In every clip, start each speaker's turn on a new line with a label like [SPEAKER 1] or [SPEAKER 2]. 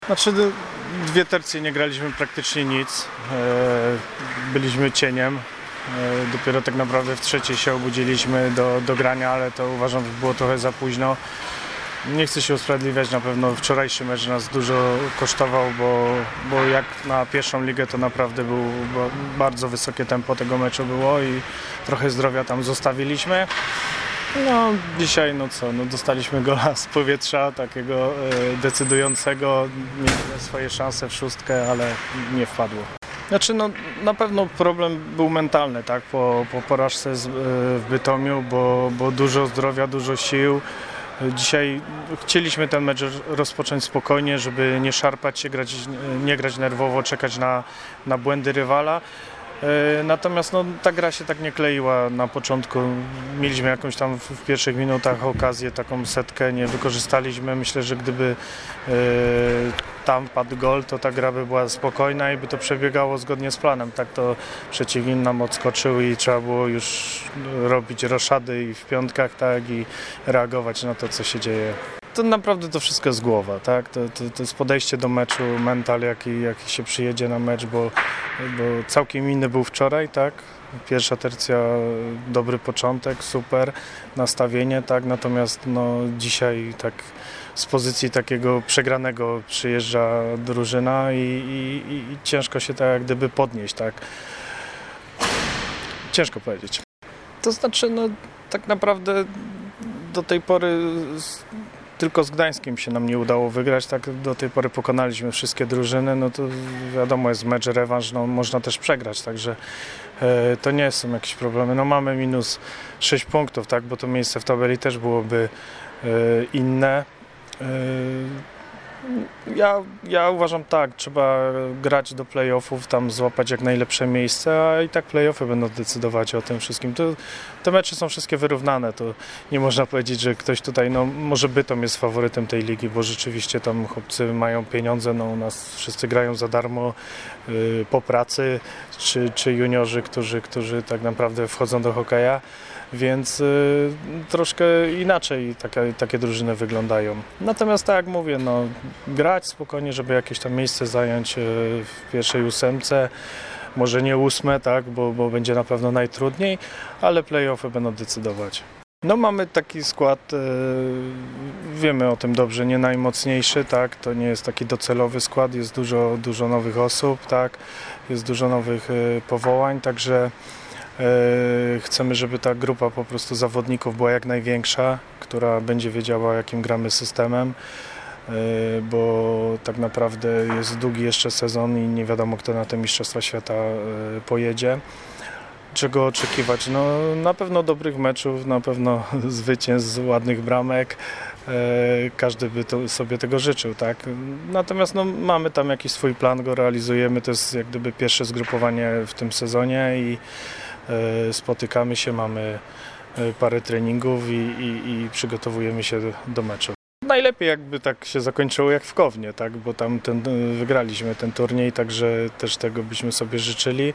[SPEAKER 1] Znaczy, dwie tercje nie graliśmy praktycznie nic. Byliśmy cieniem. Dopiero tak naprawdę w trzeciej się obudziliśmy do grania, ale to uważam, że było trochę za późno. Nie chcę się usprawiedliwiać, na pewno wczorajszy mecz nas dużo kosztował, bo jak na pierwszą ligę to naprawdę bardzo wysokie tempo tego meczu było i trochę zdrowia tam zostawiliśmy. No dzisiaj dostaliśmy gola z powietrza, takiego decydującego, mieliśmy swoje szanse w szóstkę, ale nie wpadło. Znaczy na pewno problem był mentalny, tak, po porażce w Bytomiu, bo dużo zdrowia, dużo sił. Dzisiaj chcieliśmy ten mecz rozpocząć spokojnie, żeby nie szarpać się, nie grać nerwowo, czekać na błędy rywala. Natomiast ta gra się tak nie kleiła na początku. Mieliśmy jakąś tam w pierwszych minutach okazję, taką setkę, nie wykorzystaliśmy. Myślę, że gdyby tam padł gol, to ta gra by była spokojna i by to przebiegało zgodnie z planem. Tak to przeciwnik nam odskoczył i trzeba było już robić roszady i w piątkach, tak, i reagować na to, co się dzieje. To naprawdę to wszystko jest głowa, tak? To jest podejście do meczu, mental, jaki się przyjedzie na mecz, bo całkiem inny był wczoraj, tak? Pierwsza tercja, dobry początek, super nastawienie, tak? Natomiast dzisiaj tak z pozycji takiego przegranego przyjeżdża drużyna i ciężko się tak jak gdyby podnieść, tak? Ciężko powiedzieć. To znaczy, tak naprawdę do tej pory tylko z Gdańskiem się nam nie udało wygrać, tak do tej pory pokonaliśmy wszystkie drużyny, to wiadomo, jest mecz rewanż, można też przegrać, także to nie są jakieś problemy. Mamy minus 6 punktów, tak, bo to miejsce w tabeli też byłoby inne. Ja uważam tak, trzeba grać do play-offów, tam złapać jak najlepsze miejsce, a i tak play-offy będą decydować o tym wszystkim. Te mecze są wszystkie wyrównane, to nie można powiedzieć, że ktoś tutaj, może Bytom jest faworytem tej ligi, bo rzeczywiście tam chłopcy mają pieniądze, u nas wszyscy grają za darmo po pracy, czy juniorzy, którzy tak naprawdę wchodzą do hokeja. Więc troszkę inaczej takie drużyny wyglądają. Natomiast tak jak mówię, grać spokojnie, żeby jakieś tam miejsce zająć w pierwszej ósemce, może nie 8, tak, bo będzie na pewno najtrudniej, ale play-offy będą decydować. Mamy taki skład, wiemy o tym dobrze, nie najmocniejszy, tak, to nie jest taki docelowy skład, jest dużo nowych osób, tak, jest dużo nowych powołań, także chcemy, żeby ta grupa po prostu zawodników była jak największa, która będzie wiedziała, jakim gramy systemem, bo tak naprawdę jest długi jeszcze sezon i nie wiadomo, kto na te Mistrzostwa Świata pojedzie. Czego oczekiwać? Na pewno dobrych meczów, na pewno zwycięstw, ładnych bramek. Każdy by sobie tego życzył, tak? Natomiast mamy tam jakiś swój plan, go realizujemy. To jest jak gdyby pierwsze zgrupowanie w tym sezonie i spotykamy się, mamy parę treningów i przygotowujemy się do meczu. Najlepiej jakby tak się zakończyło jak w Kownie, tak? Bo tam wygraliśmy ten turniej, także też tego byśmy sobie życzyli.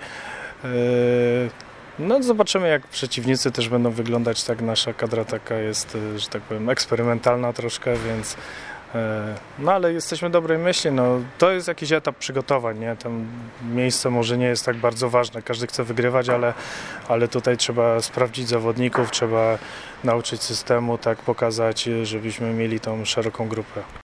[SPEAKER 1] Zobaczymy, jak przeciwnicy też będą wyglądać, tak, nasza kadra taka jest, że tak powiem, eksperymentalna troszkę, więc ale jesteśmy dobrej myśli, to jest jakiś etap przygotowań, nie? Tam miejsce może nie jest tak bardzo ważne, każdy chce wygrywać, ale tutaj trzeba sprawdzić zawodników, trzeba nauczyć systemu, tak, pokazać, żebyśmy mieli tą szeroką grupę.